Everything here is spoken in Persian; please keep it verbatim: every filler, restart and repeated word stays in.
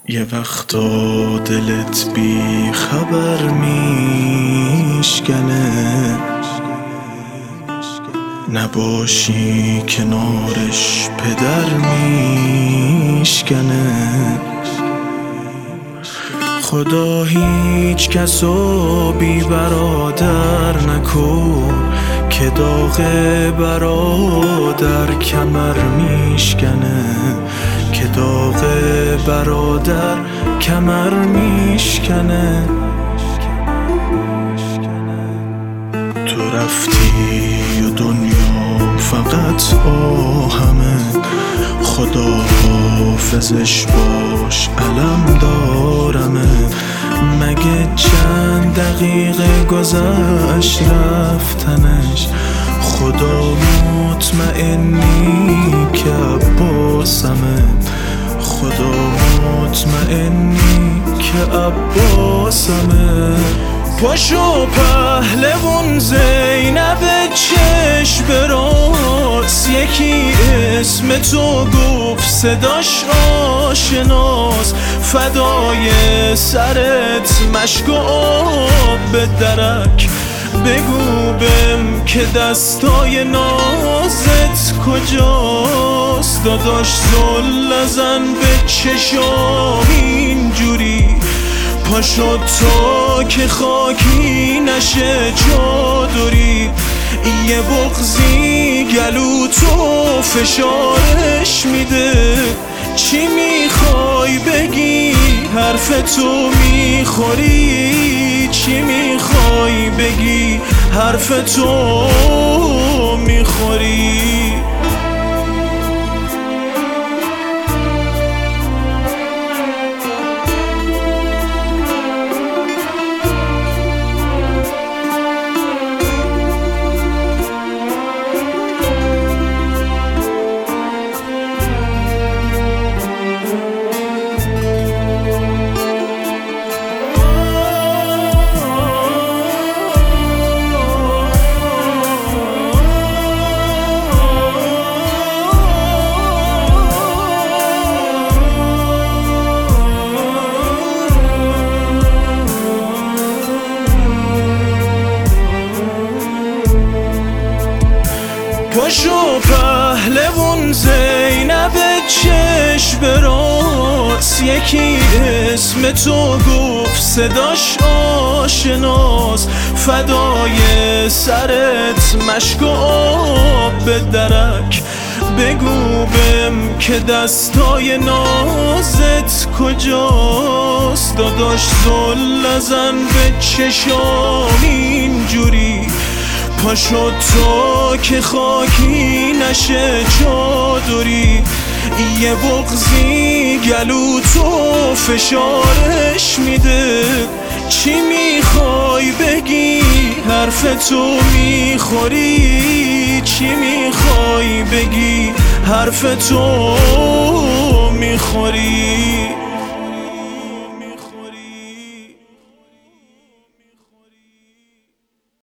یه وقتا دلت بی خبر میشکنه، نباشی کنارش پدر میشکنه. خدا هیچ کسو بی برادر نکن که داغ برادر کمر میشکنه، که داغ برادر کمر میشکنه. تو رفتی و دنیا فقط آهمه، خدا حافظش باش علم دارمه. مگه چند دقیقه گذشت رفتنش، خدا مطمئنی که عباسمه، خدا مطمئنی که عباسمه. پاشو پهلوون زینب چشم براز، یکی اسم تو گفت صداش آشناس، فدای سرت مشک و آب به درک. بگو بهم که دستای نازت کجاست، داداش زل نزن به چشام اینجوری. پاشو تا که خاکی نشه چادری، یه بغضی گلو تو فشارش میده. چی میخوای بگی حرف تو میخوری، چی میخوای بگی حرف تو میخوری. پاشو پهلوون زینب چشم براز، یکی اسم تو گفت صداش آشناس، فدای سرت مشک و آب به درک. بگو بهم که دستای نازت کجاست، داداش زل نزن به چشام اینجوری. پاشو تا که خاکی نشه چادری، یه بغضی گلو تو فشارش میده. چی میخوای بگی حرف تو میخوری، چی میخوای بگی حرف تو میخوری.